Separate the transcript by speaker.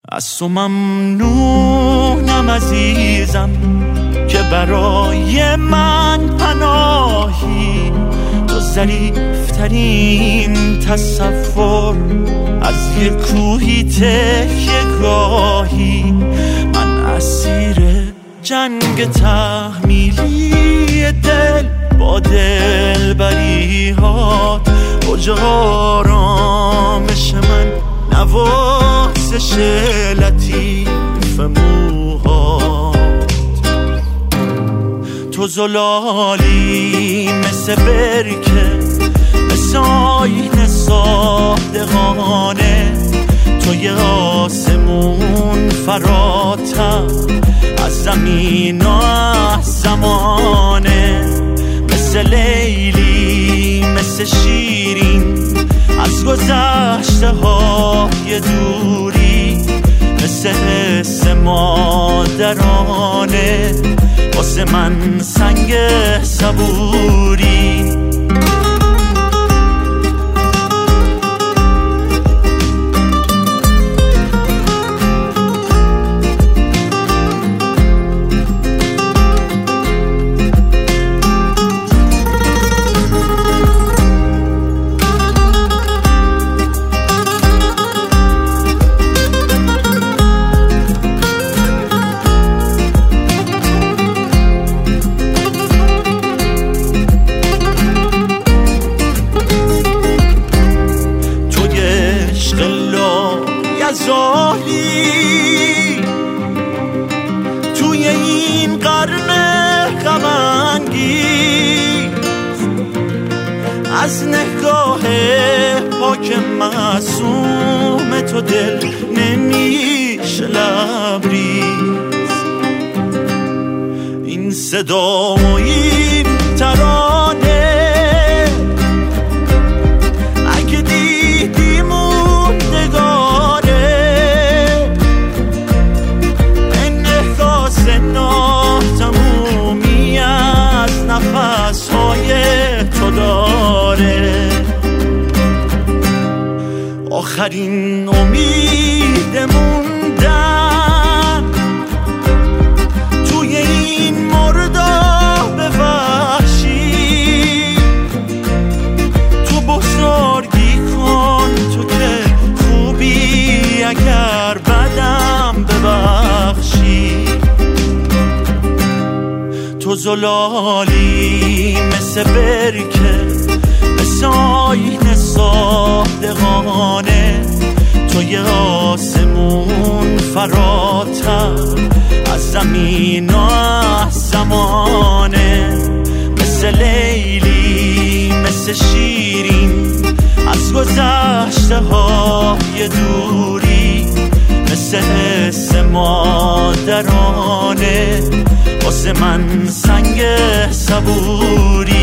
Speaker 1: از تو ممنونم عزیزم که برای من پناهی، تو ظریفترین تصور از یک کوهی تکیه گاهی. من اسیر جنگ تحمیلی دل با دلبری ها، کجا آرامش من نوازش لطیف موهات. تو زلالی مثل برکه، مثل آینه صادقانه، تو یه آسمون فراتر از زمین و از زمانه، مثل لیلی مثل شیرین از گذشته های دوری، مثل حس مادرانه واسه من سنگ صبوری. توی این قرن غم‌انگیز از نگاه پاک معصوم تو دل نمیشه لبریز. این صدا و این ترانه اگه دیدی موندگاره، انعکاس ناتمومی از نفس‌های تو داره. آخرین امید موندن توی این مرداب وحشی، تو بزرگی کن تو که خوبی، اگر بدم ببخشی. تو زلالی مثل برکه، مثل آینه صادقانه، تو یه آسمون فراتر از زمین و از زمانه، مثل لیلی مثل شیرین از گذشته های دوری، مثل حس مادرانه واسه من سنگ صبوری.